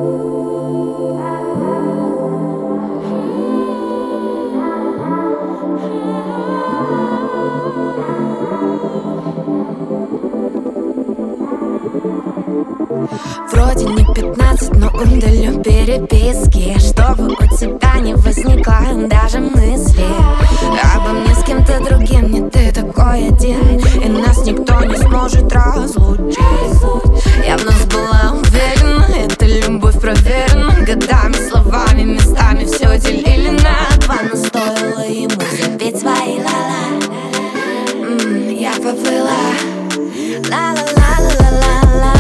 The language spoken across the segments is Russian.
Вроде не 15, но удалю переписки, чтобы у тебя не возникло даже мысли обо мне с кем-то другим. Не ты такой один, и нас никто не сможет разлучить. Я в нас была уверена, эта любовь проверена годами, словами, местами все делили на два. Но стоило ему запеть свои ла-ла, я поплыла. Ла-ла-ла-ла-ла-ла-ла.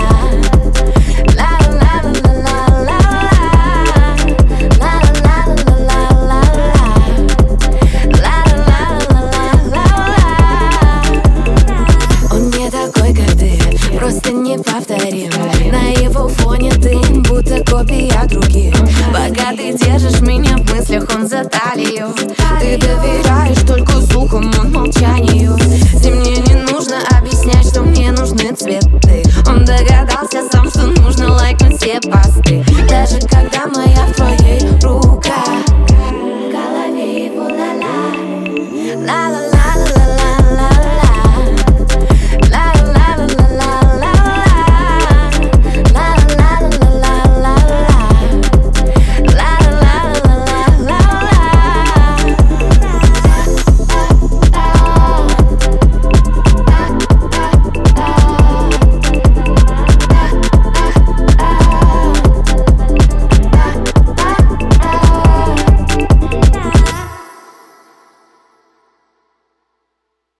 Просто неповторим. На его фоне ты будто копия других. Пока ты держишь меня в мыслях, он за талию. Ты доверяешь только сухому молчанию. И мне не нужно объяснять, что мне нужны цветы. Он догадался сам, что нужно лайкнуть все посты.